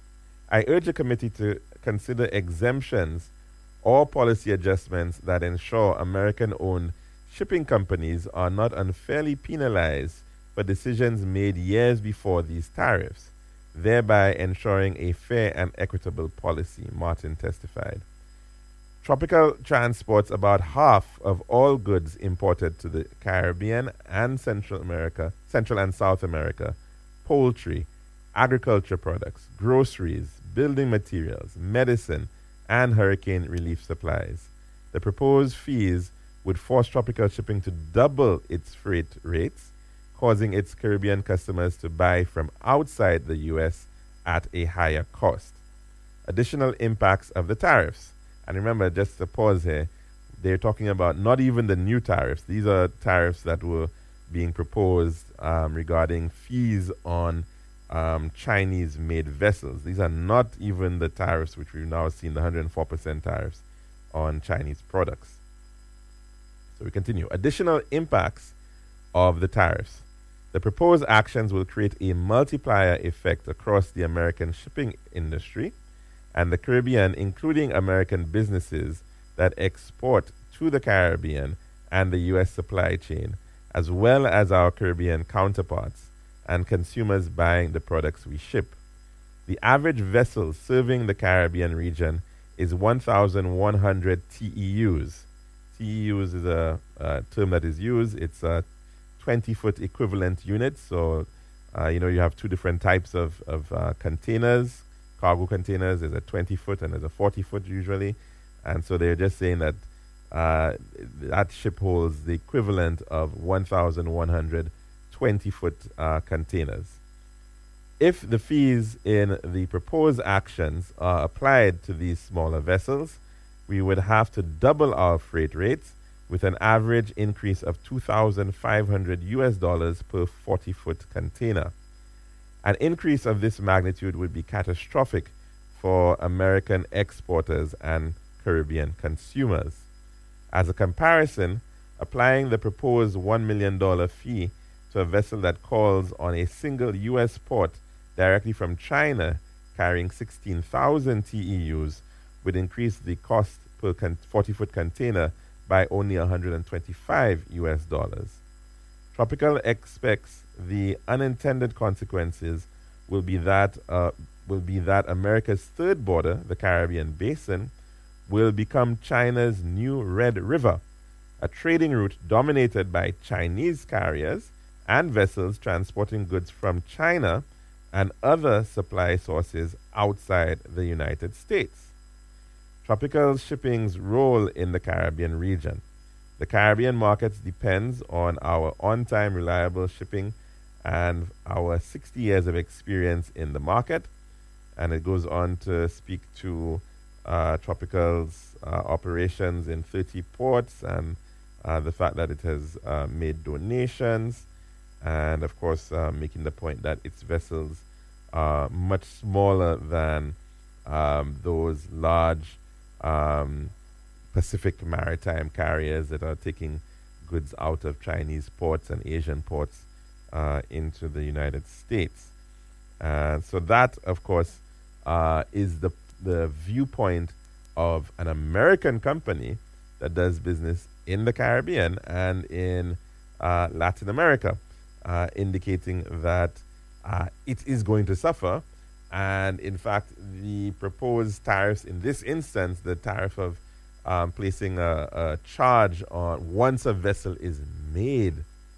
I urge the committee to consider exemptions or policy adjustments that ensure American-owned shipping companies are not unfairly penalized for decisions made years before these tariffs, thereby ensuring a fair and equitable policy, Martin testified. Tropical transports about half of all goods imported to the Caribbean and Central America, Central and South America, poultry, agriculture products, groceries, building materials, medicine, and hurricane relief supplies. The proposed fees would force Tropical Shipping to double its freight rates, causing its Caribbean customers to buy from outside the U S at a higher cost. Additional impacts of the tariffs. And remember, just to pause here, they're talking about not even the new tariffs. These are tariffs that were being proposed um, regarding fees on um, Chinese-made vessels. These are not even the tariffs which we've now seen, the one hundred four percent tariffs on Chinese products. So we continue. Additional impacts of the tariffs. The proposed actions will create a multiplier effect across the American shipping industry and the Caribbean, including American businesses that export to the Caribbean and the U S supply chain, as well as our Caribbean counterparts and consumers buying the products we ship. The average vessel serving the Caribbean region is one thousand one hundred T E Us. T E Us is a, a term that is used. It's a twenty-foot equivalent unit. So, uh, you know, you have two different types of, of uh, containers, cargo containers. There's a twenty-foot and there's a forty-foot usually. And so they're just saying that uh, that ship holds the equivalent of one thousand one hundred twenty-foot uh, containers. If the fees in the proposed actions are applied to these smaller vessels, we would have to double our freight rates with an average increase of two thousand five hundred U S dollars per forty-foot container. An increase of this magnitude would be catastrophic for American exporters and Caribbean consumers. As a comparison, applying the proposed one million dollars fee to a vessel that calls on a single U S port directly from China carrying sixteen thousand T E Us would increase the cost per forty-foot container by only one hundred twenty-five U S dollars. Tropical expects the unintended consequences will be that uh, will be that America's third border, the Caribbean Basin, will become China's new Red River, a trading route dominated by Chinese carriers and vessels transporting goods from China and other supply sources outside the United States. Tropical shipping's role in the Caribbean region. The Caribbean markets depends on our on-time, reliable shipping and our sixty years of experience in the market. And it goes on to speak to uh, Tropical's uh, operations in thirty ports and uh, the fact that it has uh, made donations, and of course uh, making the point that its vessels are much smaller than um, those large um, Pacific maritime carriers that are taking goods out of Chinese ports and Asian ports uh, into the United States. And so that, of course, uh, is the the viewpoint of an American company that does business in the Caribbean and in uh, Latin America, uh, indicating that uh, it is going to suffer. And in fact, the proposed tariffs in this instance, the tariff of um, placing a, a charge on once a vessel is made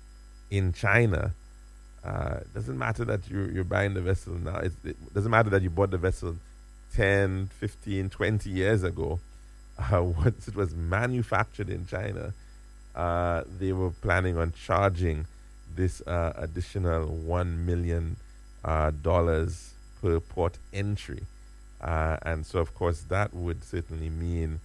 in China, uh, doesn't matter that you're, you're buying the vessel now. It's, it doesn't matter that you bought the vessel ten, fifteen, twenty years ago. Uh, once it was manufactured in China, uh, they were planning on charging this uh, additional one million dollars uh, per port entry. Uh, and so, of course, that would certainly mean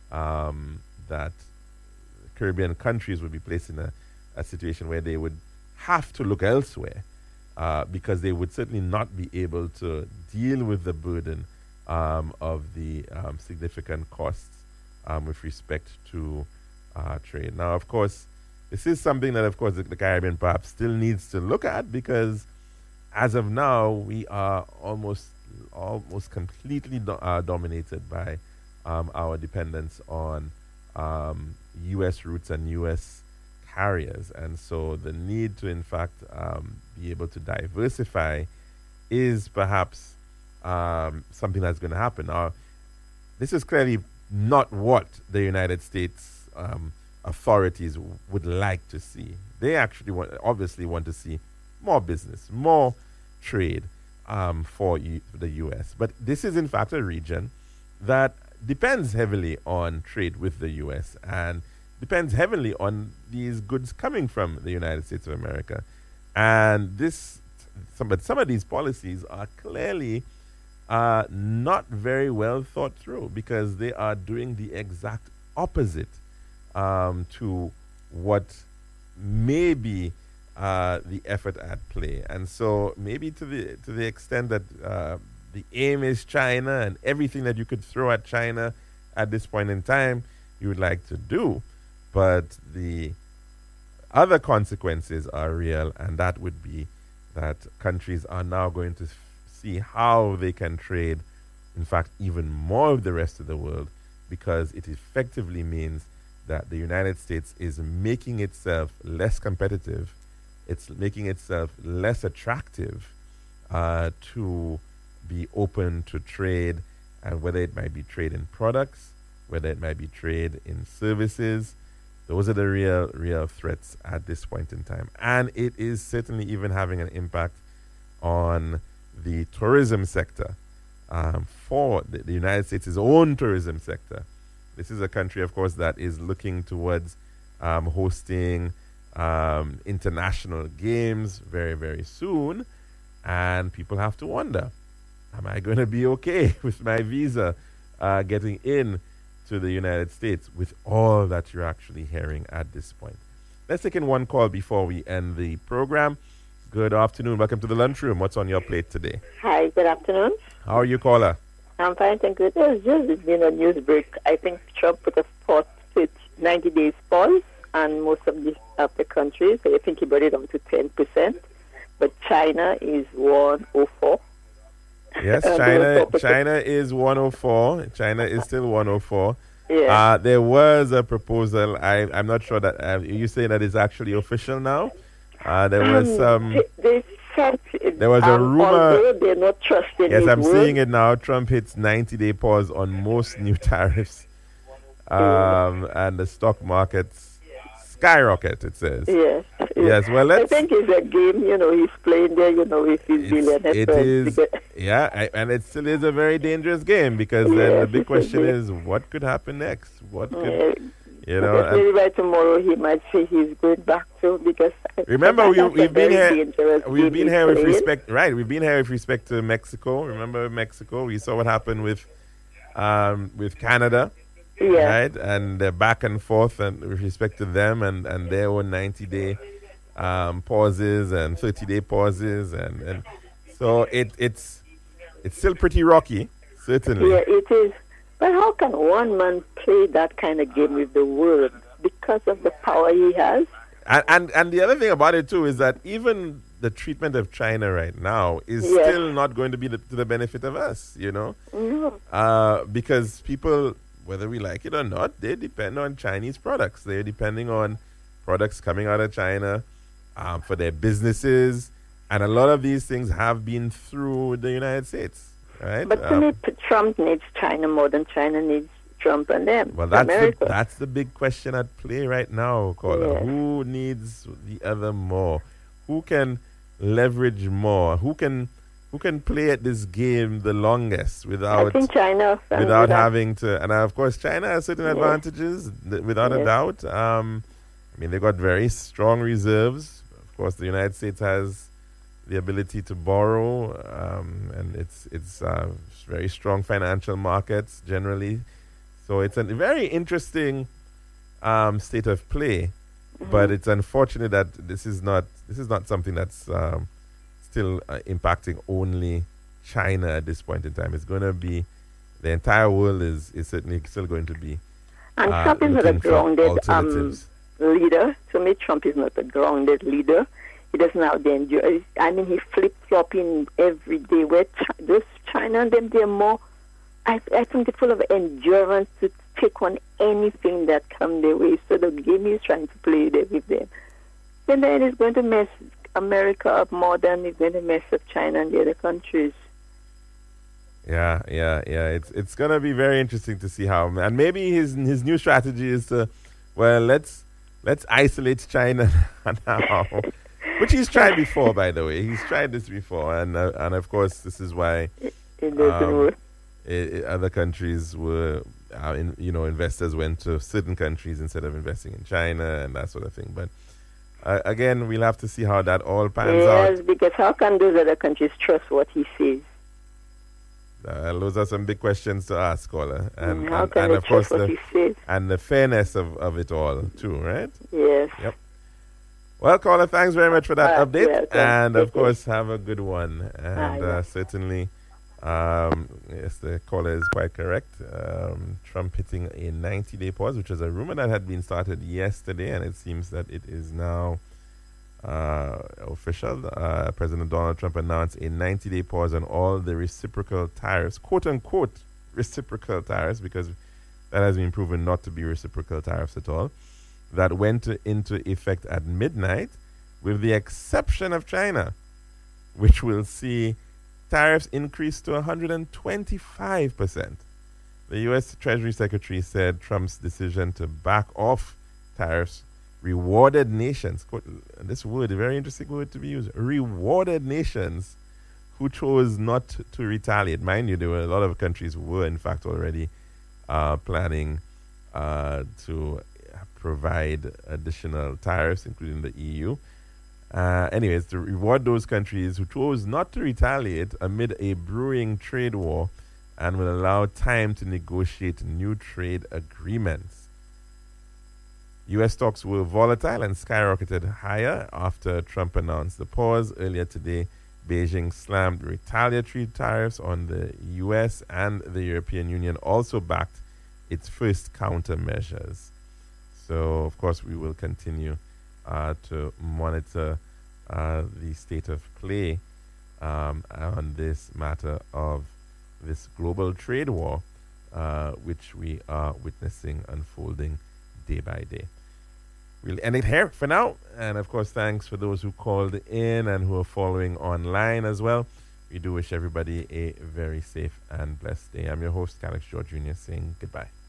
um, that Caribbean countries would be placed in a, a situation where they would have to look elsewhere uh, because they would certainly not be able to deal with the burden um, of the um, significant costs um, with respect to uh, trade. Now, of course, this is something that, of course, the, the Caribbean perhaps still needs to look at, because as of now, we are almost almost completely do, uh, dominated by um, our dependence on um, U S routes and U S carriers. And so the need to, in fact, um, be able to diversify is perhaps um, something that's going to happen. Now, this is clearly not what the United States um, authorities w- would like to see. They actually want, obviously want to see more business, more trade um, for U- the U S. But this is, in fact, a region that depends heavily on trade with the U S and depends heavily on these goods coming from the United States of America. And this, some, but some of these policies are clearly uh, not very well thought through, because they are doing the exact opposite um, to what may be uh, the effort at play. And so maybe to the to the extent that uh, the aim is China and everything that you could throw at China at this point in time, you would like to do. But the other consequences are real, and that would be that countries are now going to f- see how they can trade, in fact, even more of the rest of the world, because it effectively means that the United States is making itself less competitive. It's making itself less attractive uh, to be open to trade, and whether it might be trade in products, whether it might be trade in services. Those are the real, real threats at this point in time. And it is certainly even having an impact on the tourism sector um, for the, the United States' own tourism sector. This is a country, of course, that is looking towards um, hosting um, international games very, very soon. And people have to wonder, am I going to be okay with my visa uh, getting in to the United States with all that you're actually hearing at this point? Let's take in one call before we end the program. Good afternoon. Welcome to the lunchroom. What's on your plate today? Hi, good afternoon. How are you, caller? I'm fine, thank you. There's just been a news break. I think Trump put a pause to ninety days pause on most of the, of the countries. So I think he brought it up to ten percent. But China is one oh four. Yes, Uh, China. China is one oh four. China is still one oh four. Yeah. Uh, there was a proposal. I, I'm not sure that uh, you say that is actually official now. Uh, there was Um, some. they, they said it, There was a um, rumor- Although they're not trusting Yes, his I'm word, seeing it now. Trump hits ninety-day pause on most new tariffs, um, and the stock markets skyrocket. It says. Yes. Yes. Well, I let's. think it's a game, you know, he's playing there, you know, with his It's, billionaire it friends. is, Because- yeah, I, and it still is a very dangerous game because then the Yes, big it question is. is what could happen next? What could, Yeah. you know? Because and- maybe by tomorrow he might say he's going back to, because Remember, that's we, a we've been very here. dangerous We've game been he's here with playing. respect, right? We've been here with respect to Mexico. Remember Mexico? We saw what happened with, um, with Canada, Yeah. right? And the back and forth, and with respect to them and, and their own ninety day um, pauses and thirty day pauses, and, and so it it's it's still pretty rocky, certainly. Yeah, it is. But how can one man play that kind of game with the world because of the power he has? And, and and the other thing about it too is that even the treatment of China right now is Yes. still not going to be the, to the benefit of us, you know, No. uh, because people, whether we like it or not, they depend on Chinese products. They're depending on products coming out of China um, for their businesses, and a lot of these things have been through the United States, right? But to Um, me, P- Trump needs China more than China needs Trump and them. Well, that's the, America. that's the big question at play right now, caller. Yes. Who needs the other more? Who can leverage more? Who can who can play at this game the longest I without think China. uh, without having to? And uh, of course, China has certain Yes. advantages, th- without a Yes. doubt. Um, I mean, they got very strong reserves. Of course, the United States has the ability to borrow, um, and it's it's uh, very strong financial markets generally. So it's a very interesting um, state of play, but it's unfortunate that this is not this is not something that's um, still uh, impacting only China at this point in time. It's going to be the entire world is is certainly still going to be And uh, Trump is not a looking for grounded um, alternatives. leader. To me, Trump is not a grounded leader. He doesn't have the endurance. I mean, he flip flopping every day. Where Chi- those China and them, they're more. I, I think they're full of endurance to take on anything that comes their way. So the game he's trying to play there with them. And then it's going to mess America up more than it's going to mess up China and the other countries. Yeah, yeah, yeah. It's it's gonna be very interesting to see how, and maybe his his new strategy is to, well, let's let's isolate China now, which he's tried before, by the way. He's tried this before, and uh, and of course this is why It doesn't um, work. i- i- other countries were, uh, in, you know, investors went to certain countries instead of investing in China and that sort of thing. But uh, again, we'll have to see how that all pans out. Yes, because how can those other countries trust what he says? Uh, those are some big questions to ask, caller, and Mm, how and, can and they of course trust what the he says? and the fairness of, of it all too, right? Yes. Yep. Well, caller, thanks very much for that Uh, update, welcome. and of Thank you. course, have a good one. And Ah, uh, yeah. certainly, um, yes, the caller is quite correct. Um, Trump hitting a ninety-day pause, which was a rumor that had been started yesterday, and it seems that it is now uh, official. Uh, President Donald Trump announced a ninety-day pause on all the reciprocal tariffs, quote-unquote reciprocal tariffs, because that has been proven not to be reciprocal tariffs at all, that went into effect at midnight, with the exception of China, which will see tariffs increase to one hundred twenty-five percent. The U S Treasury Secretary said Trump's decision to back off tariffs rewarded nations, quote, this word, a very interesting word to be used, rewarded nations who chose not to retaliate. Mind you, there were a lot of countries who were, in fact, already uh, planning uh, to provide additional tariffs, including the E U. Uh, anyways, to reward those countries who chose not to retaliate amid a brewing trade war and will allow time to negotiate new trade agreements. U S stocks were volatile and skyrocketed higher after Trump announced the pause. Earlier today, Beijing slammed retaliatory tariffs on the U S, and the European Union also backed its first countermeasures. So, of course, we will continue uh, to monitor uh, the state of play um, on this matter of this global trade war, uh, which we are witnessing unfolding day by day. We'll end it here for now. And of course, thanks for those who called in and who are following online as well. We do wish everybody a very safe and blessed day. I'm your host, Alex George Junior, saying goodbye.